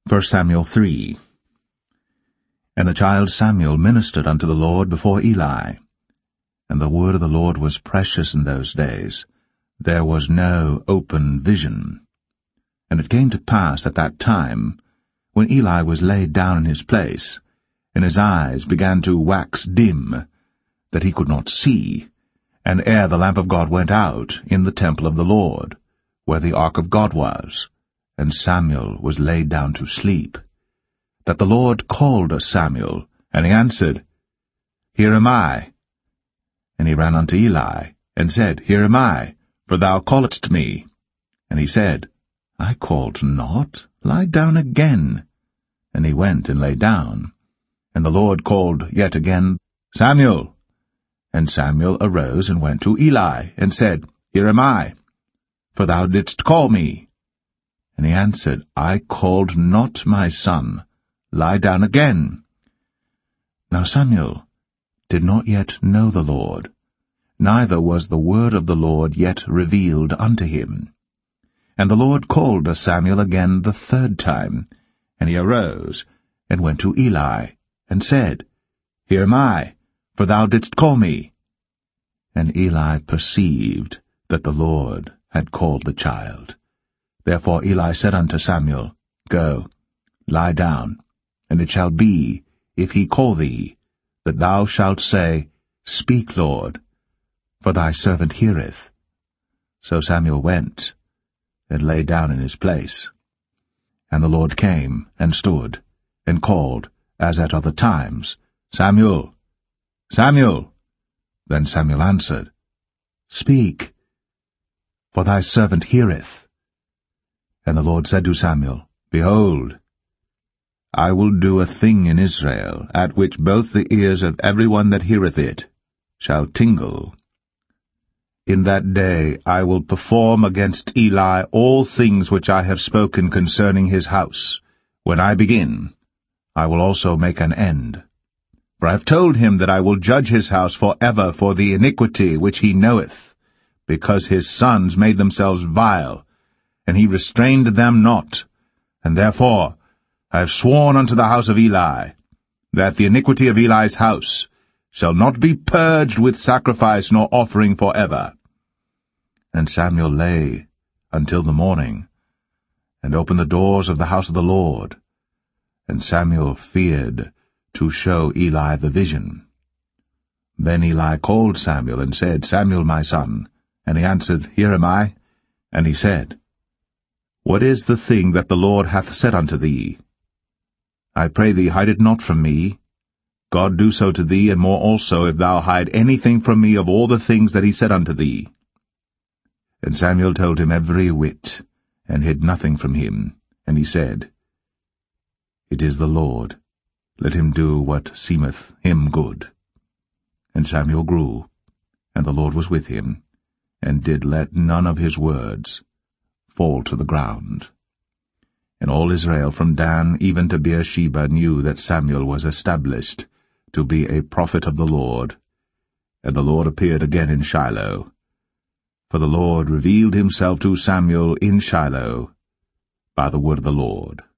1 Samuel 3. And the child Samuel ministered unto the Lord before Eli. And the word of the Lord was precious in those days. There was no open vision. And it came to pass at that time, when Eli was laid down in his place, and his eyes began to wax dim, that he could not see, and ere the lamp of God went out in the temple of the Lord, where the ark of God was, and Samuel was laid down to sleep, that the Lord called Samuel, and he answered, Here am I. And he ran unto Eli, and said, Here am I, for thou calledst me. And he said, I called not, lie down again. And he went and lay down. And the Lord called yet again, Samuel. And Samuel arose and went to Eli, and said, Here am I, for thou didst call me. And he answered, I called not, my son, lie down again. Now Samuel did not yet know the Lord, neither was the word of the Lord yet revealed unto him. And the Lord called Samuel again the third time, and he arose, and went to Eli, and said, Here am I, for thou didst call me. And Eli perceived that the Lord had called the child. Therefore Eli said unto Samuel, Go, lie down, and it shall be, if he call thee, that thou shalt say, Speak, Lord, for thy servant heareth. So Samuel went, and lay down in his place. And the Lord came, and stood, and called, as at other times, Samuel, Samuel. Then Samuel answered, Speak, for thy servant heareth. And the Lord said to Samuel, Behold, I will do a thing in Israel, at which both the ears of every one that heareth it shall tingle. In that day I will perform against Eli all things which I have spoken concerning his house. When I begin, I will also make an end. For I have told him that I will judge his house for ever for the iniquity which he knoweth, because his sons made themselves vile, and he restrained them not. And therefore I have sworn unto the house of Eli, that the iniquity of Eli's house shall not be purged with sacrifice nor offering for ever. And Samuel lay until the morning, and opened the doors of the house of the Lord. And Samuel feared to show Eli the vision. Then Eli called Samuel, and said, Samuel, my son. And he answered, Here am I. And he said, What is the thing that the Lord hath said unto thee? I pray thee, hide it not from me. God do so to thee, and more also, if thou hide anything from me of all the things that he said unto thee. And Samuel told him every whit, and hid nothing from him. And he said, It is the Lord. Let him do what seemeth him good. And Samuel grew, and the Lord was with him, and did let none of his words fall to the ground. And all Israel from Dan even to Beersheba knew that Samuel was established to be a prophet of the Lord. And the Lord appeared again in Shiloh. For the Lord revealed himself to Samuel in Shiloh by the word of the Lord.